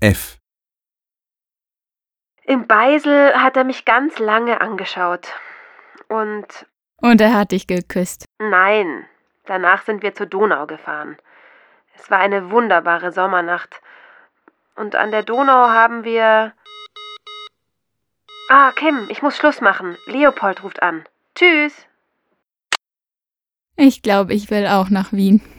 F. Im Beisel hat er mich ganz lange angeschaut. Und Und er hat dich geküsst. nein, danach sind wir zur Donau gefahren. Es war eine wunderbare Sommernacht. Und an der Donau haben wir... Ah, Kim, ich muss Schluss machen. Leopold ruft an. Tschüss. Ich glaube, ich will auch nach Wien.